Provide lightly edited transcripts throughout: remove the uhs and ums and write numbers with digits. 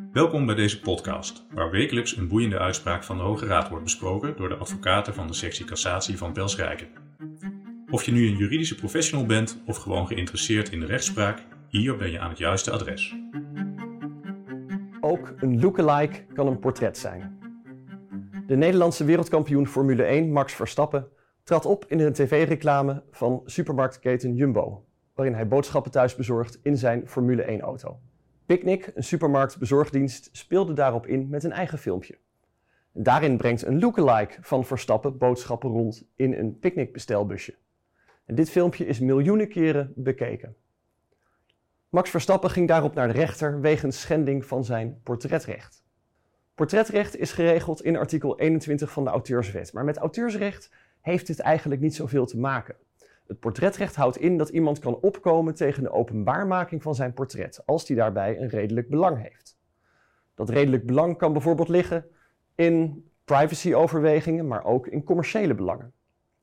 Welkom bij deze podcast, waar wekelijks een boeiende uitspraak van de Hoge Raad wordt besproken door de advocaten van de sectie Cassatie van Pels-Rijken. Of je nu een juridische professional bent of gewoon geïnteresseerd in de rechtspraak, hier ben je aan het juiste adres. Ook een lookalike kan een portret zijn. De Nederlandse wereldkampioen Formule 1 Max Verstappen trad op in een tv-reclame van supermarktketen Jumbo, waarin hij boodschappen thuis bezorgt in zijn Formule 1-auto. Picnic, een supermarktbezorgdienst, speelde daarop in met een eigen filmpje. Daarin brengt een lookalike van Verstappen boodschappen rond in een picknickbestelbusje. En dit filmpje is miljoenen keren bekeken. Max Verstappen ging daarop naar de rechter wegens schending van zijn portretrecht. Portretrecht is geregeld in artikel 21 van de auteurswet, maar met auteursrecht heeft dit eigenlijk niet zoveel te maken. Het portretrecht houdt in dat iemand kan opkomen tegen de openbaarmaking van zijn portret, als die daarbij een redelijk belang heeft. Dat redelijk belang kan bijvoorbeeld liggen in privacyoverwegingen, maar ook in commerciële belangen.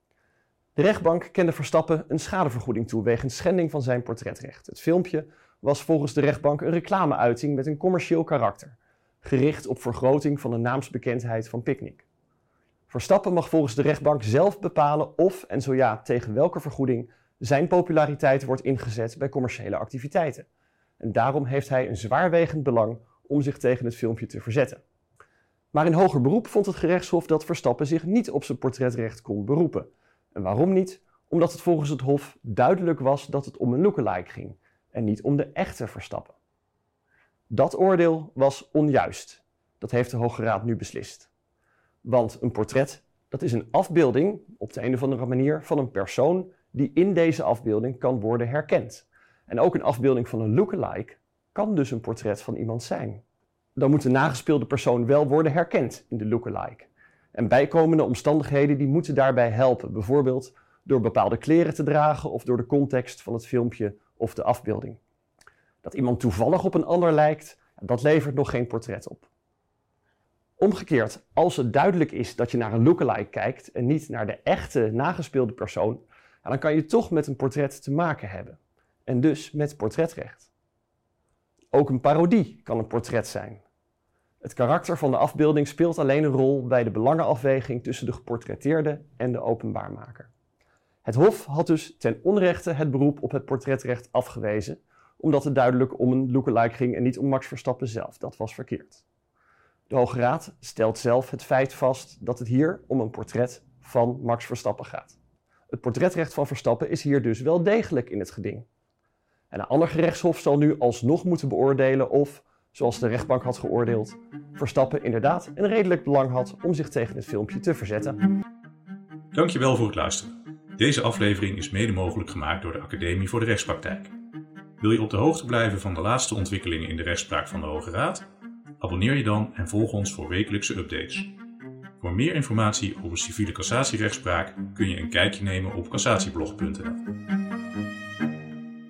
De rechtbank kende Verstappen een schadevergoeding toe wegens schending van zijn portretrecht. Het filmpje was volgens de rechtbank een reclameuiting met een commercieel karakter, gericht op vergroting van de naamsbekendheid van Picnic. Verstappen mag volgens de rechtbank zelf bepalen of, en zo ja, tegen welke vergoeding, zijn populariteit wordt ingezet bij commerciële activiteiten. En daarom heeft hij een zwaarwegend belang om zich tegen het filmpje te verzetten. Maar in hoger beroep vond het gerechtshof dat Verstappen zich niet op zijn portretrecht kon beroepen. En waarom niet? Omdat het volgens het hof duidelijk was dat het om een lookalike ging en niet om de echte Verstappen. Dat oordeel was onjuist. Dat heeft de Hoge Raad nu beslist. Want een portret, dat is een afbeelding, op de een of andere manier, van een persoon die in deze afbeelding kan worden herkend. En ook een afbeelding van een lookalike kan dus een portret van iemand zijn. Dan moet de nagespeelde persoon wel worden herkend in de lookalike. En bijkomende omstandigheden die moeten daarbij helpen, bijvoorbeeld door bepaalde kleren te dragen of door de context van het filmpje of de afbeelding. Dat iemand toevallig op een ander lijkt, dat levert nog geen portret op. Omgekeerd, als het duidelijk is dat je naar een lookalike kijkt en niet naar de echte nagespeelde persoon, dan kan je toch met een portret te maken hebben. En dus met portretrecht. Ook een parodie kan een portret zijn. Het karakter van de afbeelding speelt alleen een rol bij de belangenafweging tussen de geportretteerde en de openbaarmaker. Het Hof had dus ten onrechte het beroep op het portretrecht afgewezen, omdat het duidelijk om een lookalike ging en niet om Max Verstappen zelf. Dat was verkeerd. De Hoge Raad stelt zelf het feit vast dat het hier om een portret van Max Verstappen gaat. Het portretrecht van Verstappen is hier dus wel degelijk in het geding. En een ander gerechtshof zal nu alsnog moeten beoordelen of, zoals de rechtbank had geoordeeld, Verstappen inderdaad een redelijk belang had om zich tegen het filmpje te verzetten. Dankjewel voor het luisteren. Deze aflevering is mede mogelijk gemaakt door de Academie voor de Rechtspraktijk. Wil je op de hoogte blijven van de laatste ontwikkelingen in de rechtspraak van de Hoge Raad? Abonneer je dan en volg ons voor wekelijkse updates. Voor meer informatie over civiele cassatierechtspraak kun je een kijkje nemen op cassatieblog.nl.